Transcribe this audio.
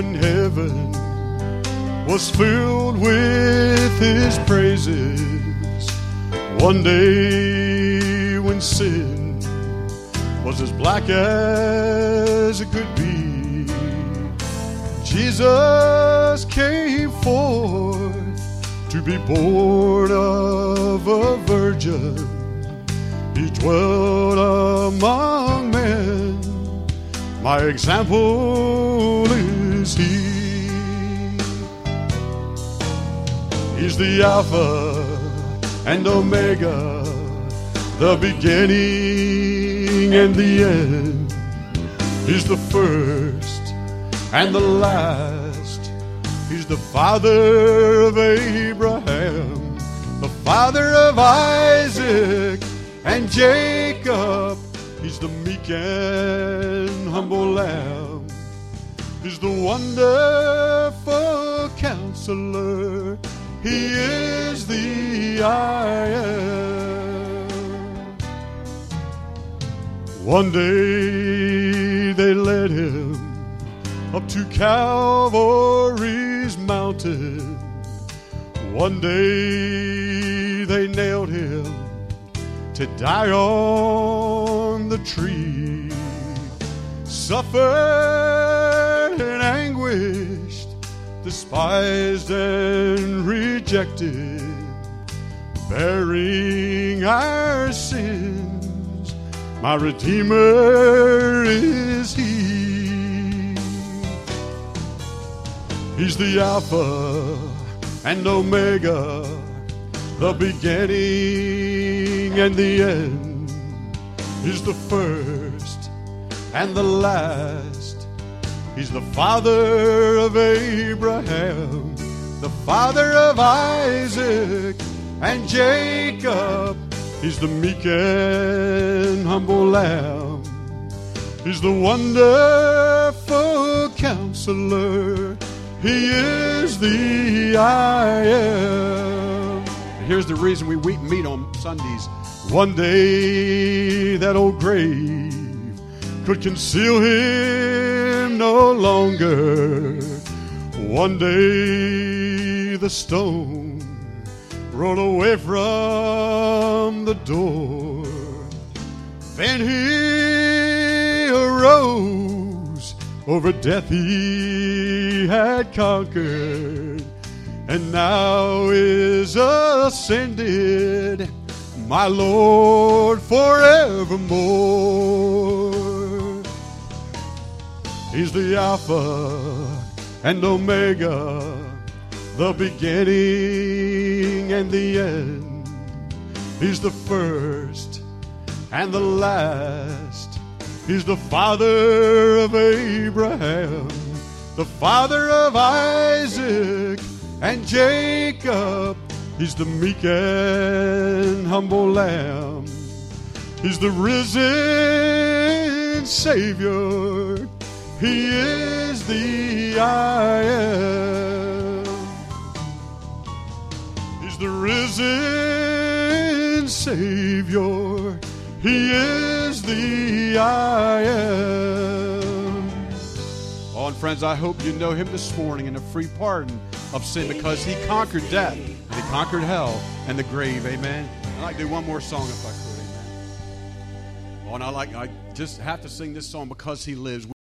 when heaven was filled with his praises. One day when sin was as black as it could be, Jesus came forth to be born of a virgin. He dwelt among men. My example is he. He's the Alpha and Omega, the beginning and the end. He's the first and the last. He's the father of Abraham, the father of Isaac and Jacob. He's the meek and humble Lamb. He's the wonderful Counselor. He is the I Am. One day they led him up to Calvary's mountain. One day they nailed him to die on the tree. Suffered and anguished, despised and rejected, bearing our sins. My Redeemer is he. He's the Alpha and Omega, the beginning and the end. He's the first and the last. He's the father of Abraham, the father of Isaac and Jacob. He's the meek and humble Lamb. He's the wonderful Counselor. He is the I Am. Here's the reason we meet on Sundays. One day that old grave could conceal him no longer. One day the stone rolled away from the door. Then he arose, over death he had conquered, and now is ascended, my Lord forevermore. He's the Alpha and Omega, the beginning and the end. He's the first and the last. He's the father of Abraham, the father of Isaac and Jacob. He's the meek and humble Lamb. He's the risen Savior. He is the I Am. He's the risen Savior. He is the I Am. Oh, and friends, I hope you know him this morning in a free pardon of sin, because he conquered death, and he conquered hell and the grave. Amen. I'd like to do one more song if I could. Amen. Oh, and I just have to sing this song, Because He Lives.